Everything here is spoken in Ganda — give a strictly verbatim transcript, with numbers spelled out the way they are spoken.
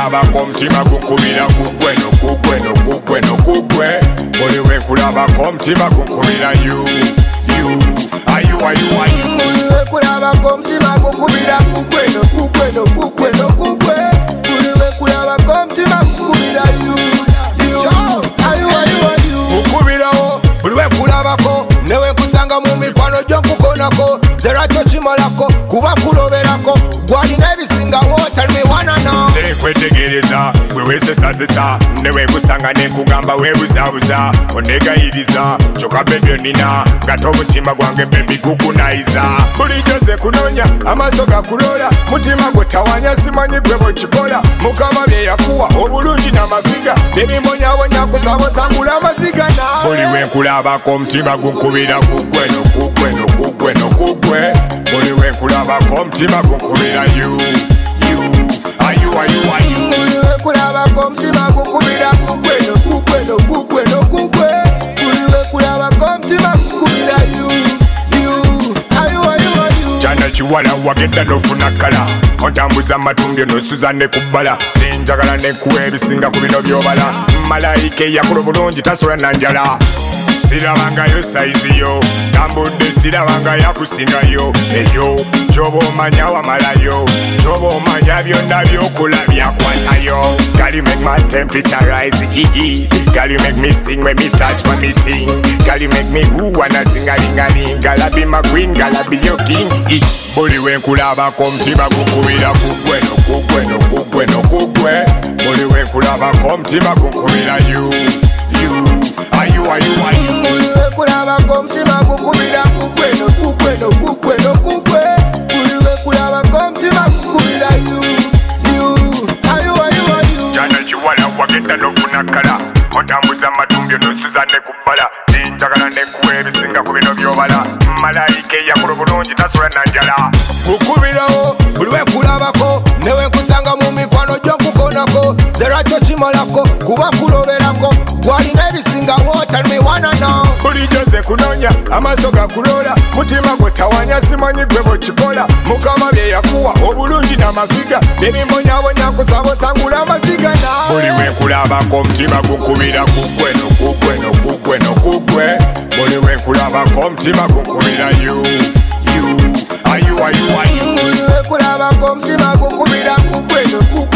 wenkulabako omutima gunkubira gugwe nogugwe nogugwe nogugwe buli wenkulabako omutima gunkubira you you ayu ayu ayu buli wenkulabako omutima gunkubira gugwe nogugwe nogugwe nogugwe buli wenkulabako omutima gunkubira you you ayu ayu ayu gukubirawo buli wenkulabako ne wenkusanga mu mikwano gy'okukonako nze lwakyo kimalako kuba nkuloberako gwalina ebisingawo tell me wanna know tekwetegereza bwe weesesasesa ne wenkusanga nenkugamba weebuzaabuza onegayiriza kyokka bedyo nina ngate omutima gwange bembi gukunayiza bulijjo nze kunoonya amaaso gakulola mutima gwe tawanya simanyi gwe bwekikola mukama bye yakuwa obulungi n'amaziga nebimbonyabonya kusabosangula amaziga nawe buli wenkulabako omutima gunkubira gugwe nogugwe nogugwe nogugwe buli wenkulabako omutima gunkubira you you ayu ayu ayu buli wenkulabako omutima gunkubira gugwe nogugwe nogugwe nogugwe buli wenkulabako omutima gunkubira you you ayu ayu ayu kyana kiwala wagenda nofuna kala ontambuza amatumbi nosuza ne kubbala zinjagala nekuwa ebisinga ku bino byobala malayika eyakola bulungi tasola nanjala sirabangayo saizi yo tambudde sirabanga yakusingayo eyo kyoba omanya wamalayo kyoba omanya byonna byokola byakwatayo Girl, you make my temperature rise, ee Girl, you make me sing when me touch my meeting Girl, you make me woo wanna sing a ling a ling Girl, I be my queen, girl, I be your king ee buli wenkulabako omutima gunkubira gugwe nogugwe nogugwe nogugwe buli wenkulabako omutima gunkubira you you ayu ayu ayu buli wenkulabako omutima gunkubira gugwe nogugwe nogugwe nogugwe buli wenkulabako omutima gunkubira you you ayu ayu ayu kyana kiwala wagenda nofuna kala otambuza amatumbi nosuza ne kubbala zinjagala nekuwa ebisinga ku bino byobala malayika eyakola bulungi tasola nanjala gukubirawo buli wenkulabako ne wenkusanga mu mikwano gy'okukonako nze lwakyo kimalako kuba nkuloberako gwalina ebisingawo tell me wanna know bulijjo nze kunoonya amaaso gakulola mutima gwe tawanya simanyi gwe bwekikola mukama bye yakuwa obulungi n'amaziga nebimbonyabonya kusabosangula amaziga nawe buli wenkulabako omutima gunkubira gugwe nogugwe nogugwe nogugwe buli wenkulabako omutima gunkubira you you ayu ayu ayu buli wenkulabako omutima gunkubira gugwe nogugwe